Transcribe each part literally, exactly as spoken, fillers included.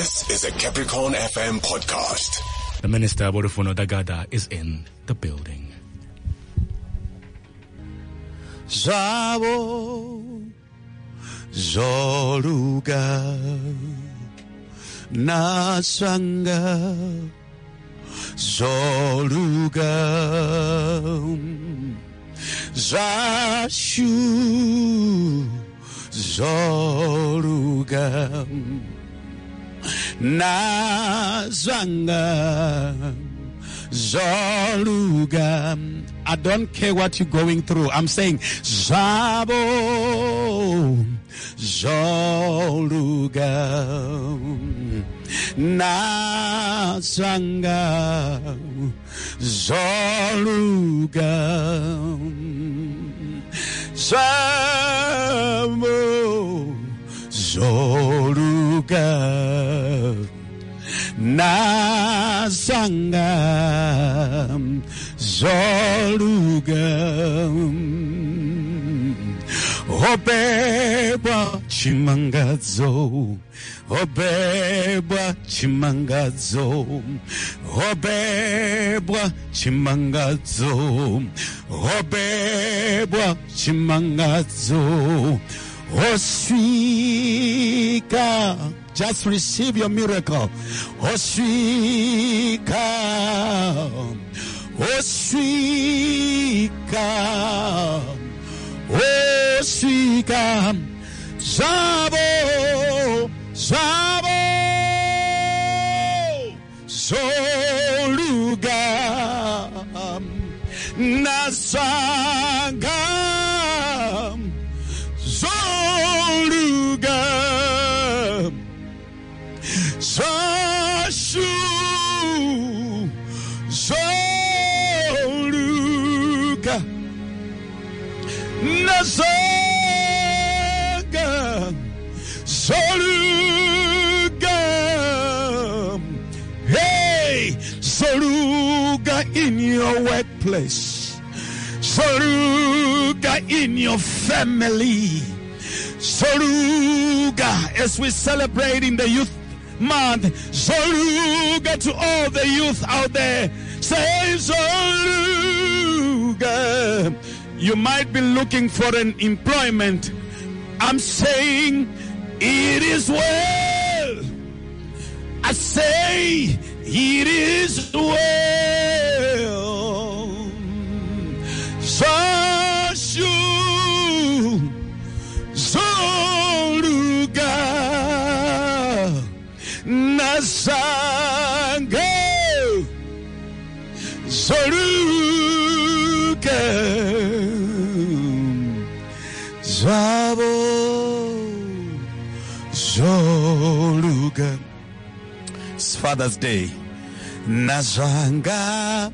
This is a Capricorn F M podcast. The Minister Borufuno Dagada is in the building. Zabo Zoruga Nasanga Zoruga Zashu Zoruga Nazanga Zoruga. I don't care what you're going through. I'm saying Zabo Zoruga Nazanga Zoruga Zabo Zoruga Nazanga Zoruga Obeba Chimangazo Obeba Chimangazo Obeba Chimangazo Obeba Chimangazo Oswika. Just receive your miracle. Oswika. Oswika. Oswika. Zabo. Zabo. Zoruga. Nasanga. Zoruga. Zashu Zoruga Nazaga Zoruga. Hey, Zoruga in your workplace, Zoruga in your family, Zoruga as we celebrate in the youth month. Zoruga to all the youth out there. Say Zoruga. You might be looking for an employment. I'm saying it is well. I say it is well. Zashu Zoruga Nasanga Zoruga Zabo Zoruga. It's Father's Day. Nazanga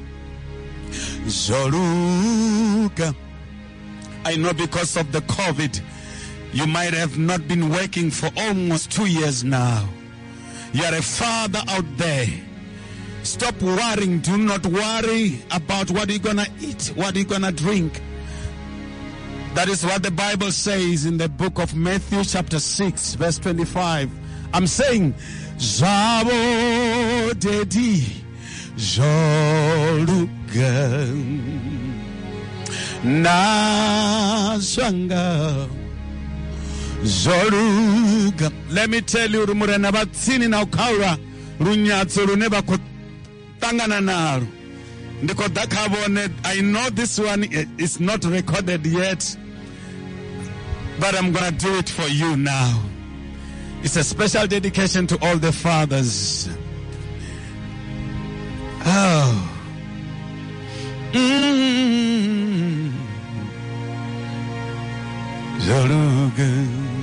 Zoruga. I know because of the COVID, you might have not been working for almost two years now. You are a father out there. Stop worrying. Do not worry about what you're going to eat, what you're going to drink. That is what the Bible says in the book of Matthew chapter six, verse twenty-five. I'm saying, Zabo Dedi Zoruga Nazanga Zoruga. Let me tell you, Rumurena Batsini na Ukaura Runyatsu Runeba Kotangana Naru. I know this one is not recorded yet, but I'm gonna do it for you now. It's a special dedication to all the fathers. Oh. Mm. Zoruga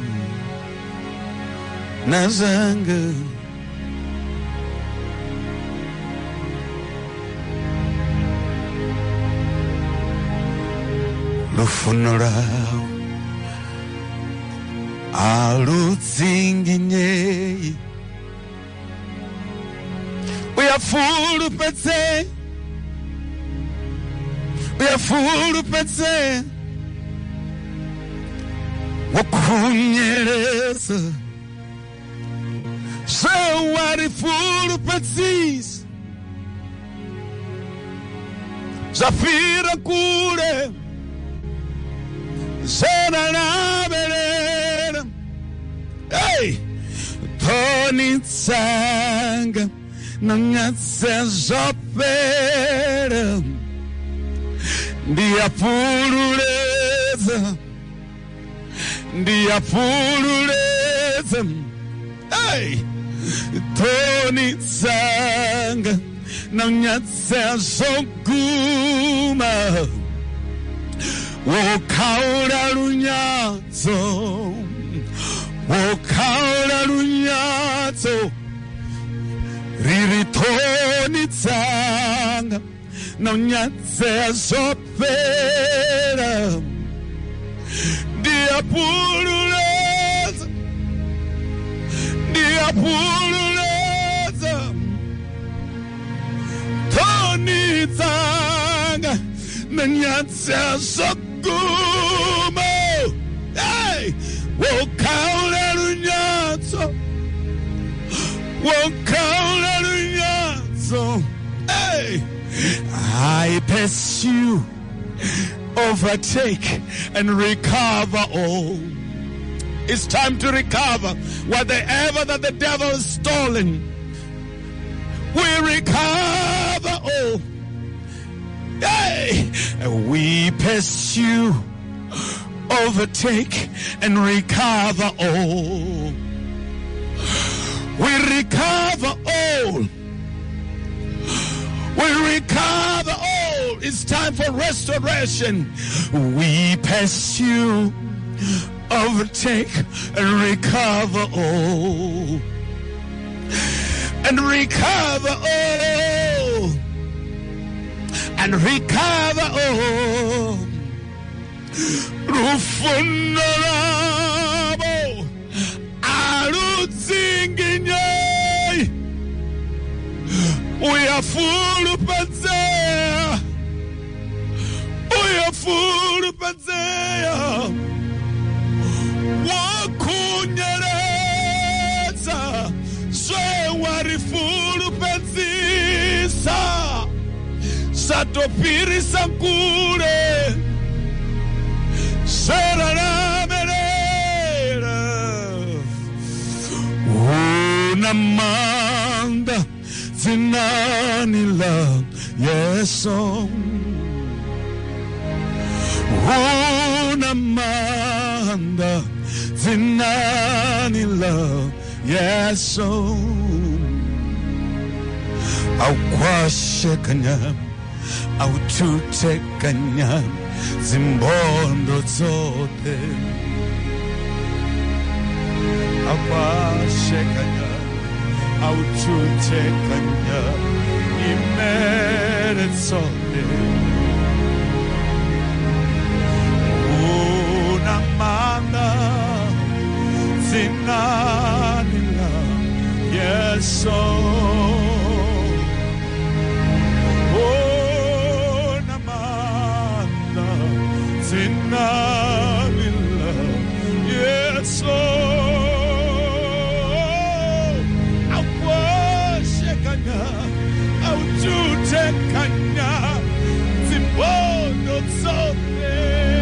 Nazanga Lufunura Alutsinginye. We are full of petse. We are full of petse. Wakunyereza. Say wari full pezis zafira kure zena na belera hey Tony Tsanga nangatse zopera ndiapululeza ndiapululeza hey Tony Tsanga nangatse zoguma wokaula lunyazo wokaula lunyazo riri Tony Tsanga nangatse zopera ndiapululeza ndiapululeza Tony Tsanga nangatse zoguma hey wokaula lunyazo wokaula lunyazo hey I pursue, overtake, and recover all. It's time to recover whatever that the devil has stolen. We recover all. Hey, we pursue, overtake, and recover all. We recover all. We recover all. It's time for restoration. We pursue, overtake, and recover all. And recover all. And recover all. Rufunarabo Arutzinginyai. We are full of Pazea. We are full of Pazea. Wakunyereza. Shewari full of Pazisa. Satopiri Sankure. Serana Merera. Unamanda. Zinanila, yes, oh, Unamanda, Zinanila, yes, oh, Aukwashekanya, Aututekanya, Zimbondo Zote, Aukwashekanya. Aututekanya imeretsone Unamanda Zinanila Yeso Unamanda Zinanila Yeso Aututekanya Zimbondo Zote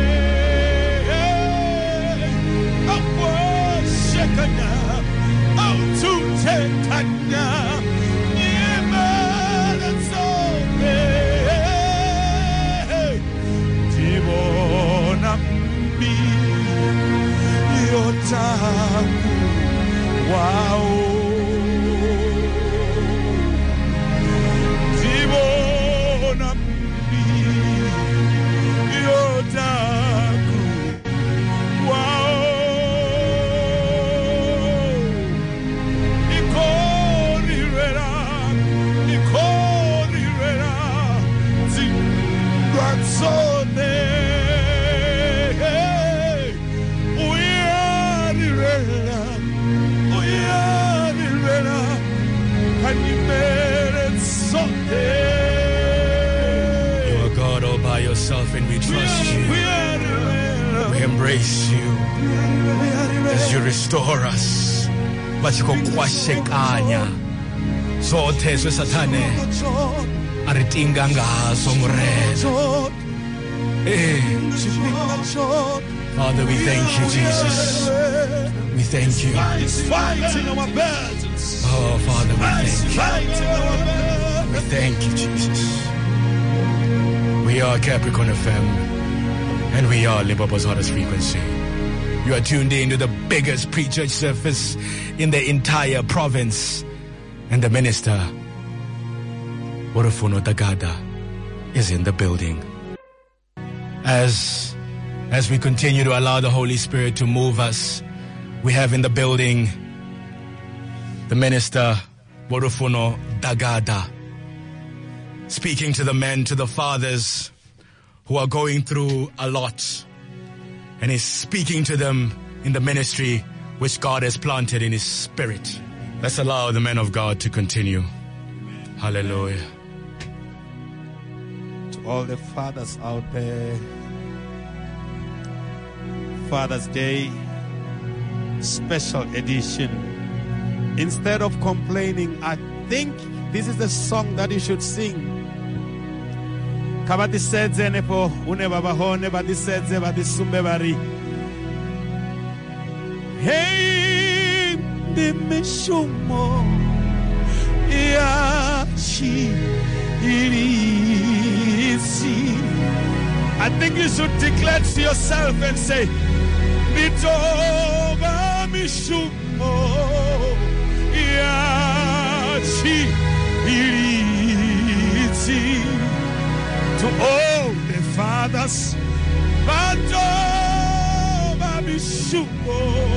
Aututekanya Aututekanya Imeretsone Tibona mbi Yotaku Wow And we trust you. We embrace you as you restore us. vachiko kwashekanya zothe zvesathane aritinga ngazo mureza. Hey. Father, we thank you, Jesus. We thank you. Oh, Father, we thank you. We thank you, Jesus. We are Capricorn F M, and we are Limpopo's hottest frequency. You are tuned in to the biggest pre-church service in the entire province, and the minister, Borofono Dagada, is in the building. As, as we continue to allow the Holy Spirit to move us, we have in the building the minister, Borofono Dagada, speaking to the men, to the fathers who are going through a lot. And he's speaking to them in the ministry which God has planted in his spirit. Let's allow the men of God to continue. Hallelujah. To all the fathers out there, Father's Day, special edition. Instead of complaining, I think this is the song that you should sing. Kabati sedze nepo une baba hone bati sedze bati sumbe bari. Hey, the mishumo yachi irisi. I think you should declare to yourself and say, Nitoba mishumo yachi irisi. To all the fathers, Nitoba mishumo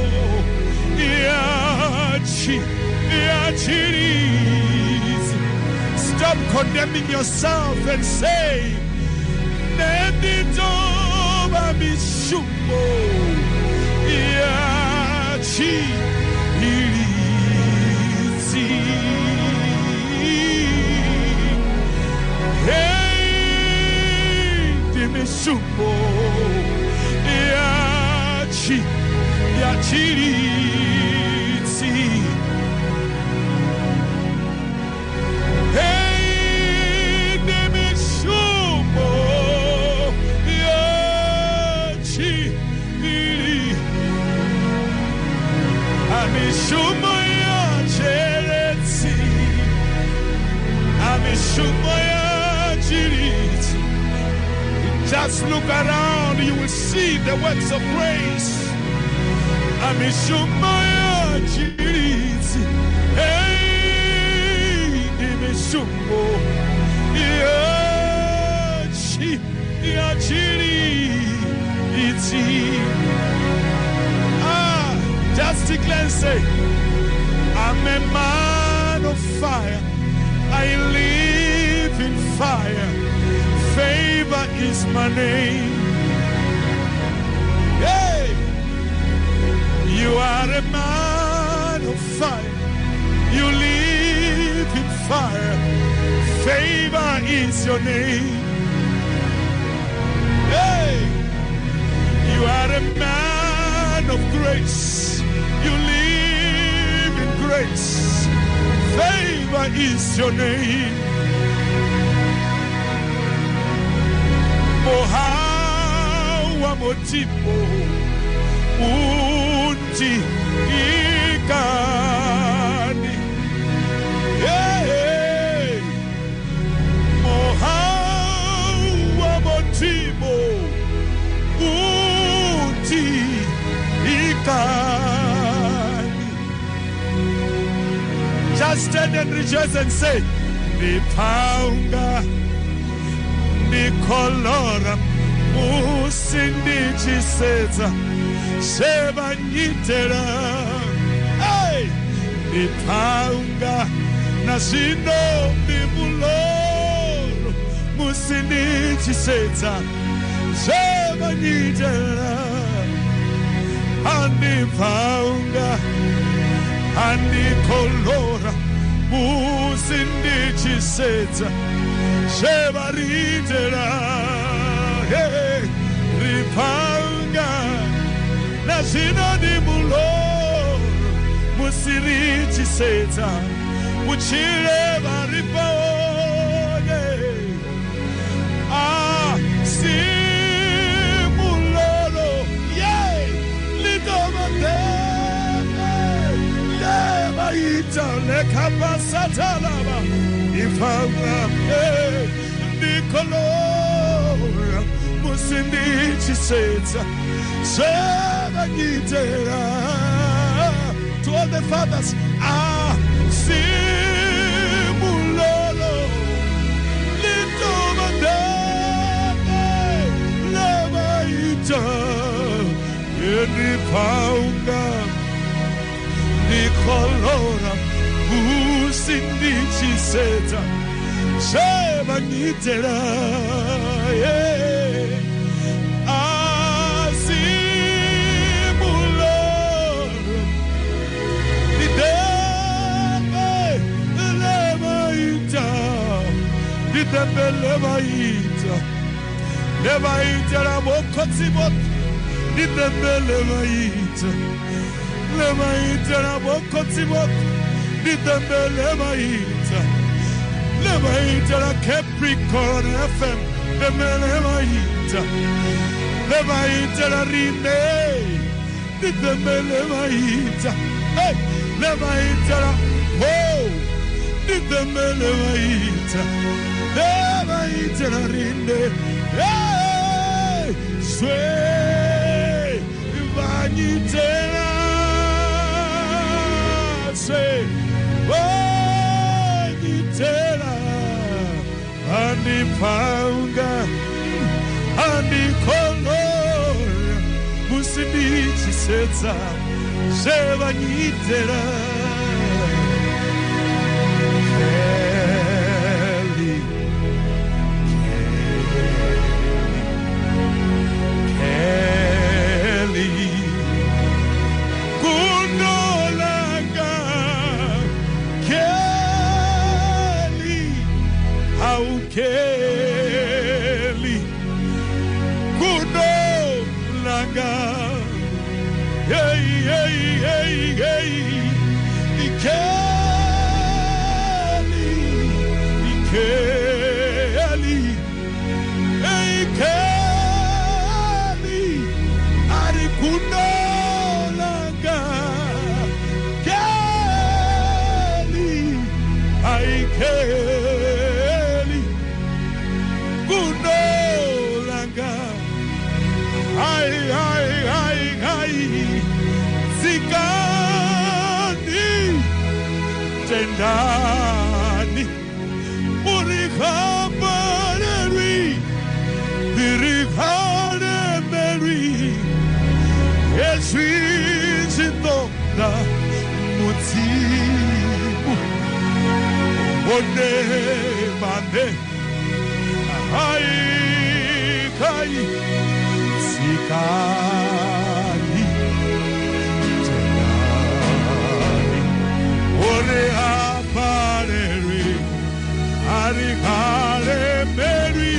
yachi yachi irisi. Stop condemning yourself and say, Nitoba mishumo yachi irisi. Hey, mishumo yachi yachi irisi. Hey, mishumo yachi irisi. Mishumo yachi mishumo yachi irisi. Just look around, you will see the works of grace. Mishumo yachi irisi. Hey, mishumo yachi yachi irisi. Ah, just declare and say, I'm a man of fire. I live in fire. Favor is my name. Hey, you are a man of fire. You live in fire. Favor is your name. Hey, you are a man of grace. You live in grace. Favor is your name. Mohawa motipo unti ikani. Hey, Mohawa motipo unti ikani. Just stand and rejoice and say, Nipaunga, Nicolora, Musindi Chiseza, Sheba Nitera. Hey, Nipaunga, Nasino, Bibuloro, Musindi Chiseza, Sheba Nitera. Nipaunga, Nicolora, Musindi Chiseza, Sheba Nitera. Hey, Ripanga, Nasino di Mulor, musirichi seta uchile baripone ah simulolo ye lidomande leva ita le kapasata lava ifanga eh nicolora musirichi seta seva gitera. To all the fathers, ah, simulolo, little madame, levaita, any paunga, Nicolora, who's in the chiseta, Sheva Nitera, yeah. Levaita, Levaita, Rabokotsibot, did the Levaita, Levaita, Rabokotsibot, did the Levaita, Levaita, Capricorn F M, the Levaita, Levaita, Rine, did the Levaita, hey, Levaita, oh, did the Levaita. Never eat a rinde, hey, sway, vanitera, say, vanitera, and the panga, and the color, musinichi setsa, say vanitera. Kelly, Kuno Laga, hey, hey, hey, hey, Kelly, Kelly, hey, Kelly, Ari Kuno Laga, Kelly, I Kelly. Tendani Murihabareri Mirihanemeri Eswinda Mutibu One Mande Ai Kai Sikani Ore apareri, arikale meri,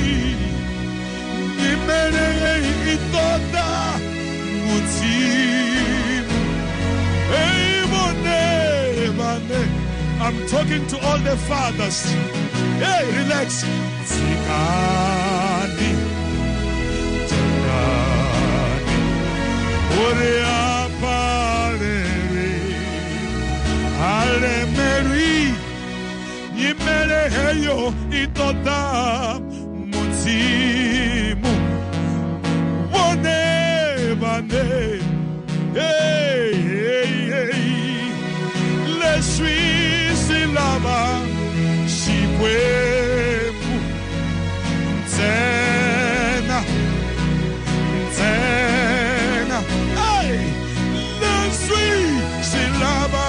imene itoda mutimu. Hey mone mane, I'm talking to all the fathers. Hey, relax. Sikani, sikani, ore apareri. Ale Mary, Yimele Heyo, Itoda, Mutimu, One Bane, hey, hey, hey, Le Suis Lava, Shipwemu, Tena, Tena, hey, Le Suis Lava.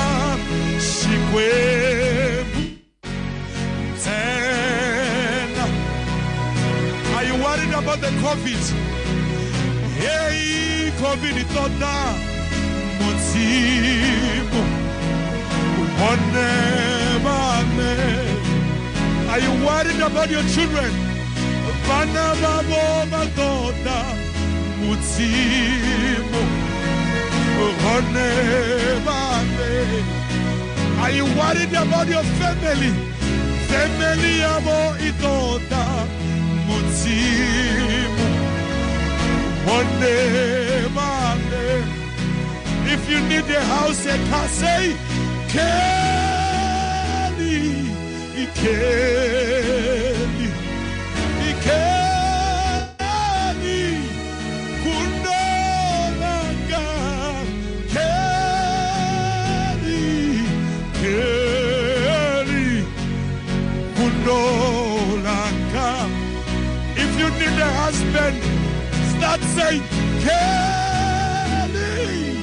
Are you worried about the COVID? Hey, COVID is not down. Motivo. Are you worried about your children? Motivo. Are you worried about your family? Family abo itota mutimu. One day, Monday. If you need a house, a car, say, Kelly, Kelly, Kelly, Kundolanga, Kelly, Kelly, Kundolanga. If you need a husband, start saying, Kelly,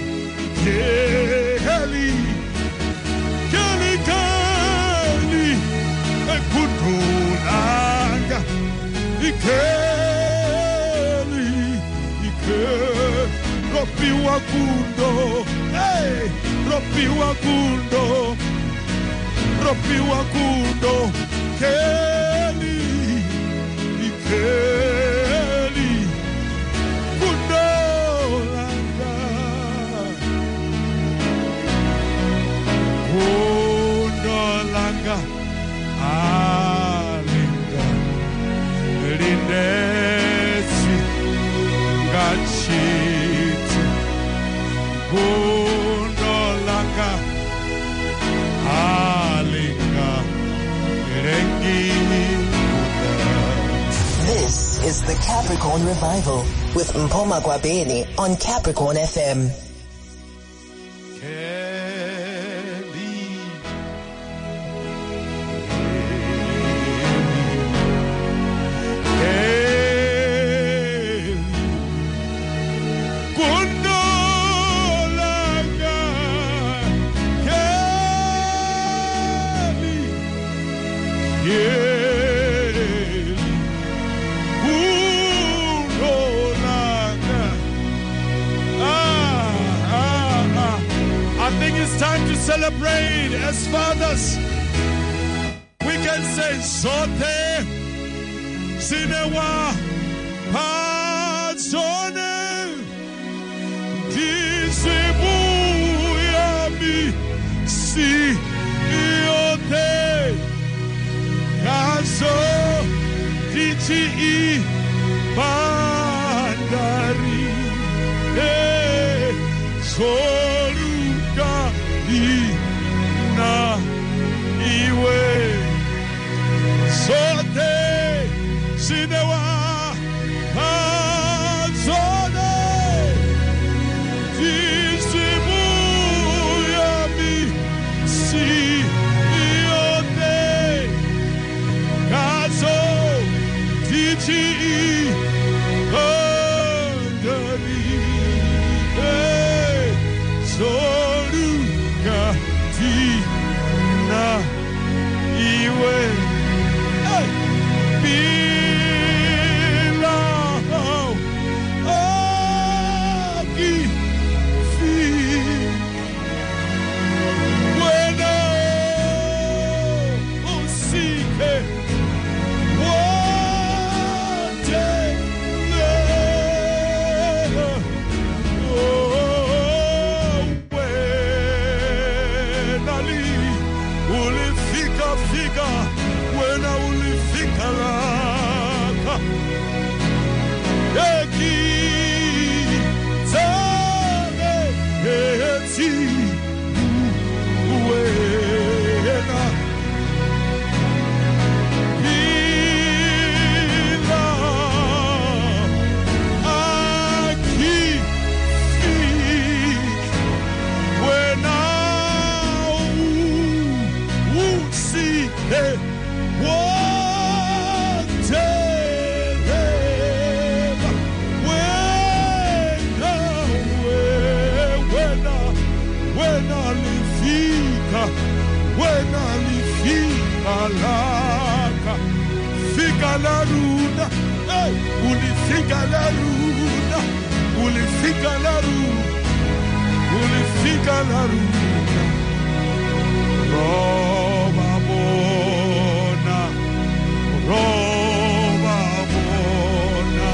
Kelly, Kelly, Kelly, Kundolanga, Kelly, Kelly, Ropi Wakundo, hey, Ropi Wakundo, Ropi Wakundo, Kelly, Kelly, Kundolanga, Kundolanga, Alinga, Lindesi, Gachiti, Kundolanga, Alinga, Rengi. This is the Capricorn Revival with Mpoma Gwabeni on Capricorn F M. Celebrate as fathers. We can say Sote Sinewa Pazone Disibu Yami Si Iote Kaso Dichi Bandari Soluka na iwe sote sinewa azone disibu yami si yote kazo titi andari soluka na iwe hey, bila aki fi wena usike wote lelo oh wena li ulifika fika wena ulifika laka eki tane eti wena bila aki fik wena Hey, what when alifika when alifika laka fika la runa hey, ulifika la runa ulifika la runa ulifika la runa Roma bona Roma bona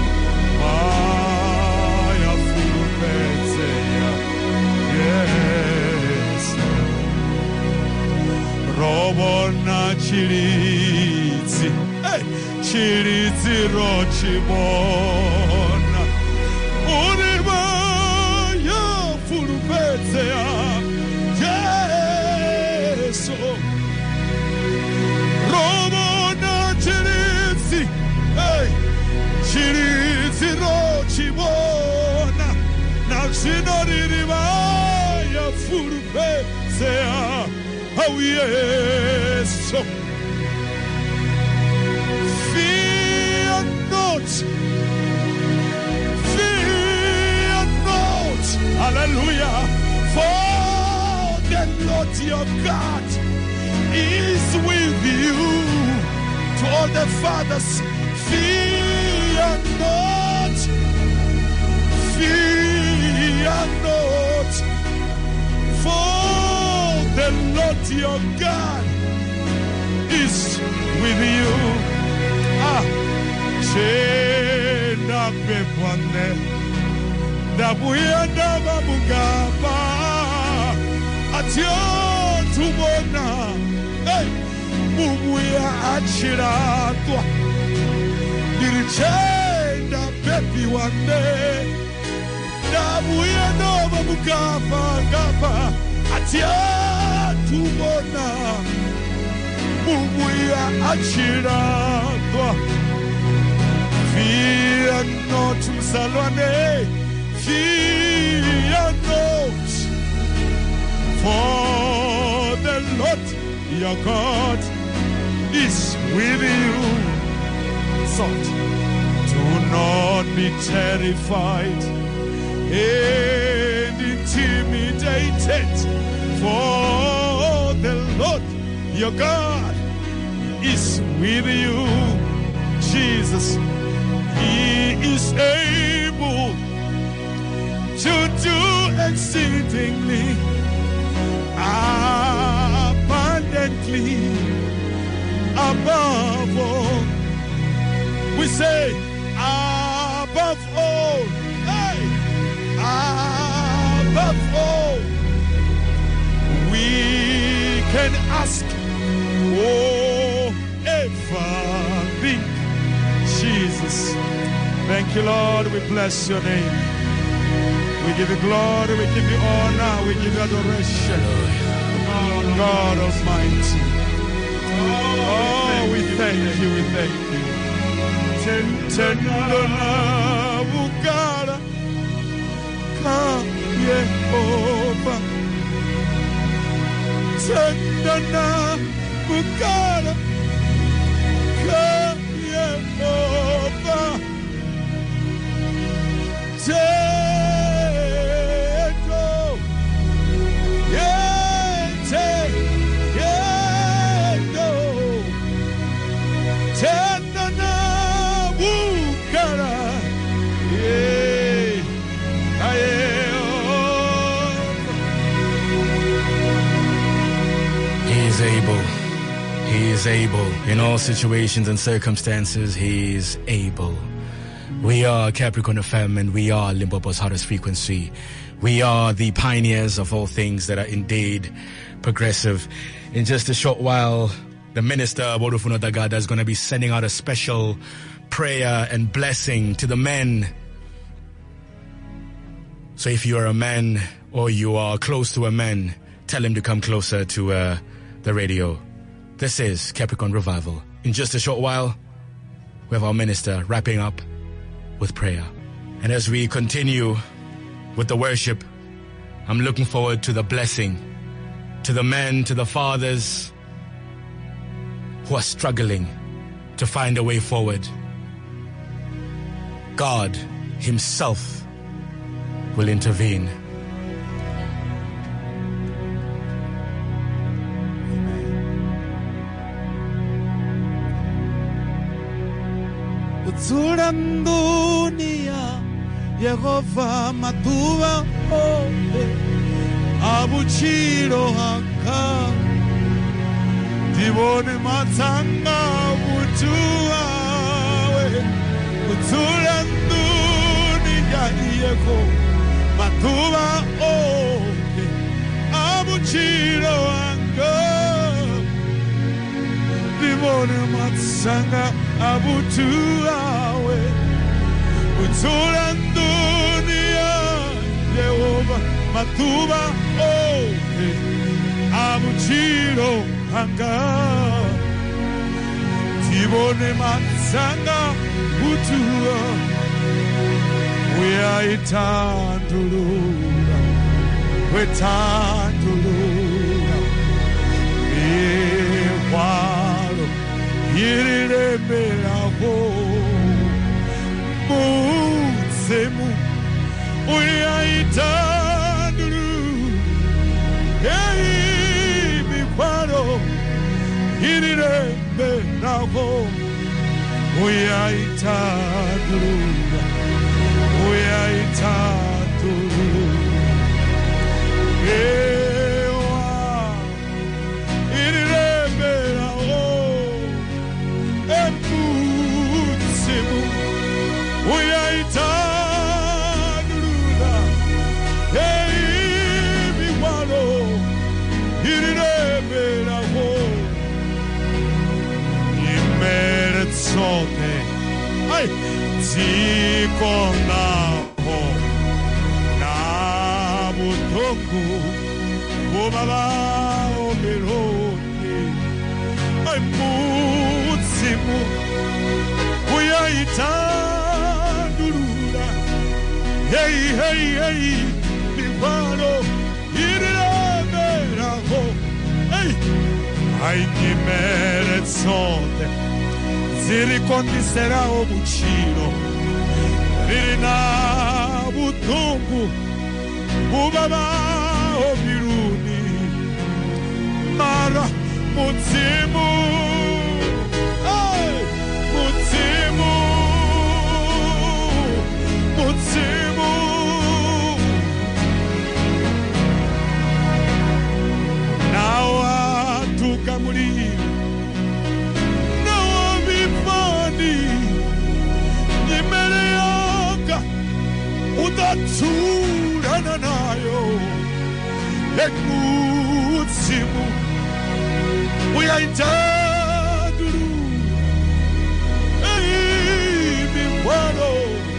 Maya fulpetzea yes Robona chirizi, hey, chirizi rochibona. Uriba ya furubezea, Yesu. Robona chirizi, hey, chirizi rochibona. Naksinoriba ya furubezea. Oh yes, fear not, fear not, hallelujah, for the Lord your God is with you. To all the fathers, fear not, fear not, for the Lord your God is with you. Ah, chena pepwane, dabuya dababugaba, atyo tubona, hey, mubuya achiratwa, dirichenda pepi wane, dabuya dababugaba gaba, atyo tubona mubuya achiratwa. Fear not, msalwane, fear not, for the Lord your God is with you. So do not be terrified and intimidated, for the Lord your God is with you. Jesus, He is able to do exceedingly abundantly above all. We say above all, hey, above all we can ask or ever think. Jesus, thank you, Lord. We bless your name. We give you glory, we give you honor, we give you adoration. God Almighty. Oh, we thank you, we thank you. Tendona bukara ka Yehovah. Tendona bukara ka Yehovah. Tendo, yete, yendo, tendona bukara, yeah, He is able. He is able. In all situations and circumstances, He is able. We are Capricorn F M and we are Limpopo's hottest frequency. We are the pioneers of all things that are indeed progressive. In just a short while, the Minister Borufuno Dagada is going to be sending out a special prayer and blessing to the men. So if you are a man or you are close to a man, tell him to come closer to uh, the radio. This is Capricorn Revival. In just a short while, we have our minister wrapping up with prayer. And as we continue with the worship, I'm looking forward to the blessing, to the men, to the fathers who are struggling to find a way forward. God Himself will intervene. Utsurandunia Yehova matuwa oe abuchiro haka Dibone matanga butua we Utsurandunia Yehova matuwa oe abuchiro haka Tibone matsanga abutu awe Utsura dunia Jehova matuba oke Abuchiro hanga Tibone matsanga butua Uyayitandulula Wetandulula Ewalo Yiriremberaho Mutsemu Uyayitandulula Ewalo Yiriremberaho Uyayitandulula Uyayitandulula Ewa Irirembera o Emutsimu Uyayitandulula Eimiwalo Irirembera o Imeretsote Ay Tikonaho Nabutongu Obaba Omeroni Ay Mutsimu Uyayitandulula Hey hey hey Miwalo Iriremberaho Hey Ay Nimeretsote Ziri kondisera obuchiro Ririna butungu Ubaba obiruni Mara mutsimu Ay Mutsimu Mutsimu Nawa tukamuri Nimereoka Udaturana nayo Ekutsimu Uyayitandulu Eimiwalo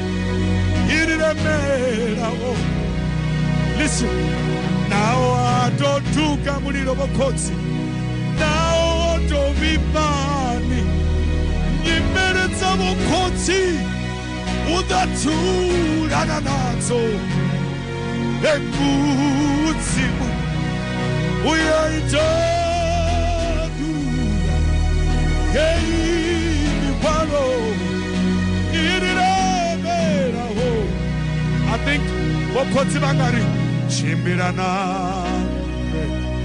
Iriremberaho Listen Now atotuka muliro bokotsi Now otovipani Nimeretsa bokotsi Udaturana nazo Ekutsimu Uyayitandulula Eimiwalo Iriremberaho I think bokotsi bangari Chimbiranande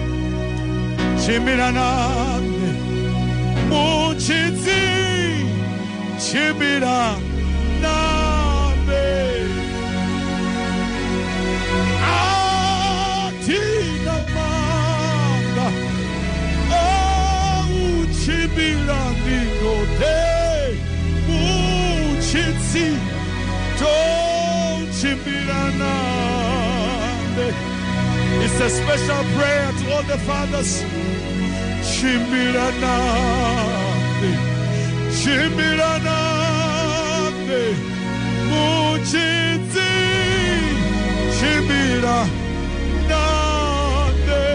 Chimbiranande Muchitsi Chimbiranande Atina manda Oh Chimbiranando te Muchitsi To Chimbiranande It's a special prayer to all the fathers Chimbiranande Chimbiranande Muchitsi Chimbiranande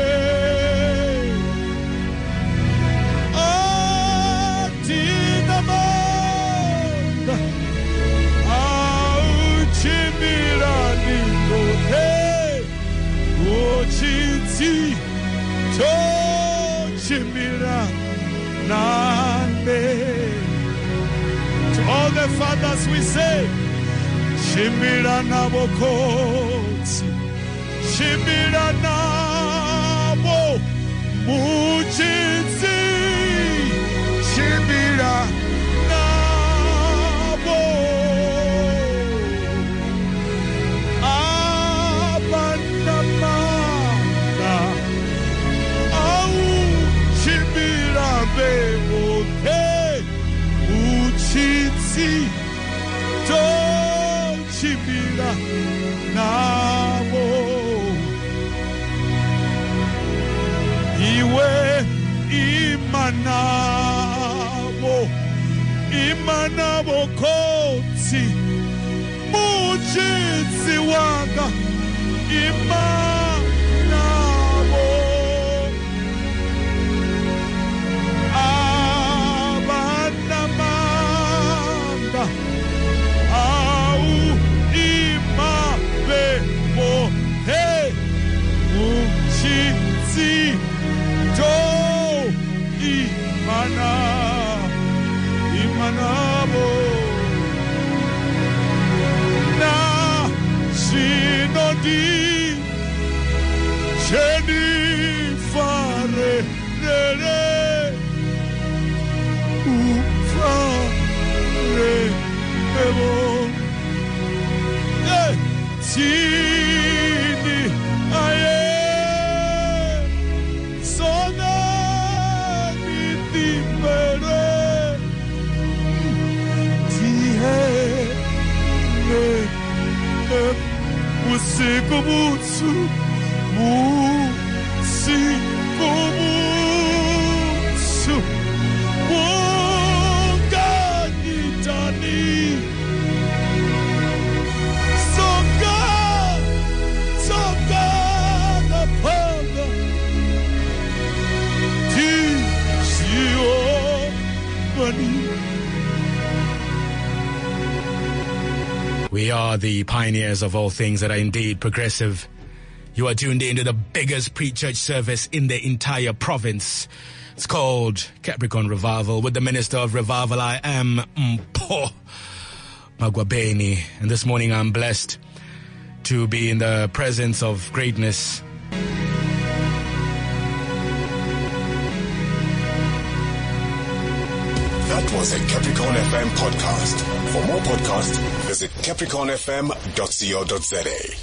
Atina manda Au Chimbiranando te Muchitsi To Chimbiranande All the fathers we say, Chimbiranabo kotsi, Chimbiranabo muchitsi, Chimbiranabo abanamanda, au Chimbirabebo te muchitsi. Chibira Nabo Iwe imanabo imanabo kotsi mujitsi wanga imanabo abanamanda au imabebo hey mujitsi to imana imanabo na sinodi cheni fare nere ufare evo eh sini aye sona mitipere usiku mutsu usiku mutsu unganitani soka soka na panga ti shio mani. We are the pioneers of all things that are indeed progressive. You are tuned into the biggest pre-church service in the entire province. It's called Capricorn Revival. With the Minister of Revival, I am Mpomagwa Beni. And this morning I'm blessed to be in the presence of greatness. That was a Capricorn F M podcast. For more podcasts, visit capricorn f m dot co dot z a.